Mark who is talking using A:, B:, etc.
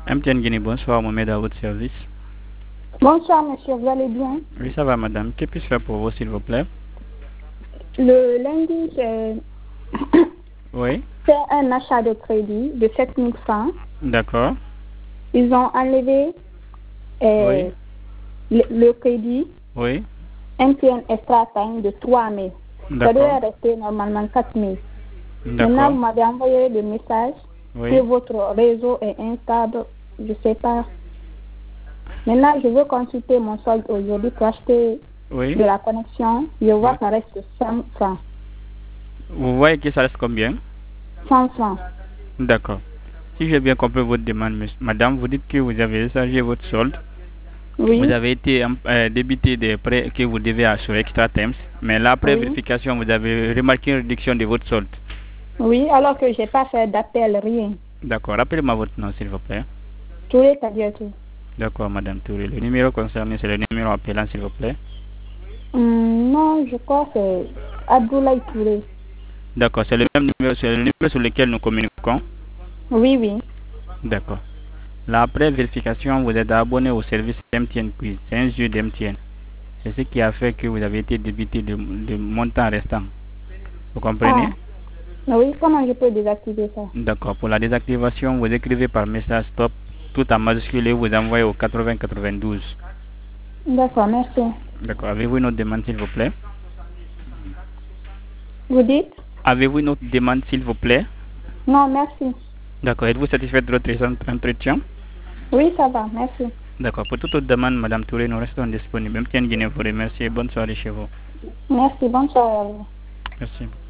A: MTN Guinée, bonsoir, Mohamed à votre service.
B: Bonsoir monsieur, vous allez bien?
A: Oui, ça va madame. Que puis-je faire pour vous s'il vous plaît?
B: Le lundi, j'ai
A: Oui,
B: fait un achat de crédit de 7000 francs.
A: d'accord.
B: Ils ont enlevé
A: Oui,
B: le crédit
A: oui,
B: MTN Extra Time de 3000. Ça
A: d'accord,
B: devait rester normalement 4000. Maintenant,
A: d'accord.
B: vous m'avez envoyé le message que
A: Oui,
B: votre réseau est instable. Je ne sais pas. Maintenant, je veux consulter mon solde aujourd'hui pour acheter
A: oui,
B: de la connexion. Je vois
A: oui.
B: que ça reste 100 francs.
A: Vous voyez que ça reste combien?
B: 100 francs.
A: D'accord. Si j'ai bien compris votre demande, madame, vous dites que vous avez chargé votre solde. Vous
B: Oui,
A: avez été débité des prêts que vous devez assurer Extra Times, mais là, après
B: oui,
A: vérification, vous avez remarqué une réduction de votre solde.
B: oui, alors que je n'ai pas fait d'appel, rien.
A: D'accord. Rappelez-moi votre nom, s'il vous plaît.
B: Tous les Kadiatou.
A: D'accord, madame Touré. Le numéro concerné, c'est le numéro appelant, s'il vous plaît.
B: Non, je crois que c'est Abdoulaye Touré.
A: D'accord, c'est le même numéro, c'est le numéro sur lequel nous communiquons.
B: Oui, oui.
A: D'accord. Là, après vérification, vous êtes abonné au service MTN Quiz. C'est un jeu d'MTN. C'est ce qui a fait que vous avez été débité de montant restant. Vous comprenez?
B: Ah, oui, comment je peux désactiver ça?
A: D'accord. Pour la désactivation, vous écrivez par message stop, tout en majuscule et vous envoyez au 8092.
B: D'accord, merci.
A: D'accord. Avez-vous une autre demande, s'il vous plaît?
B: Vous dites?
A: Avez-vous une autre demande, s'il vous plaît?
B: Non, merci.
A: D'accord. Êtes-vous satisfait de votre entretien?
B: Oui, ça va, merci.
A: D'accord. Pour toute autre demande, Madame Touré, nous restons disponibles. MTN Guinée vous remercie. Bonne soirée chez vous.
B: Merci, bonne soirée à vous.
A: Merci.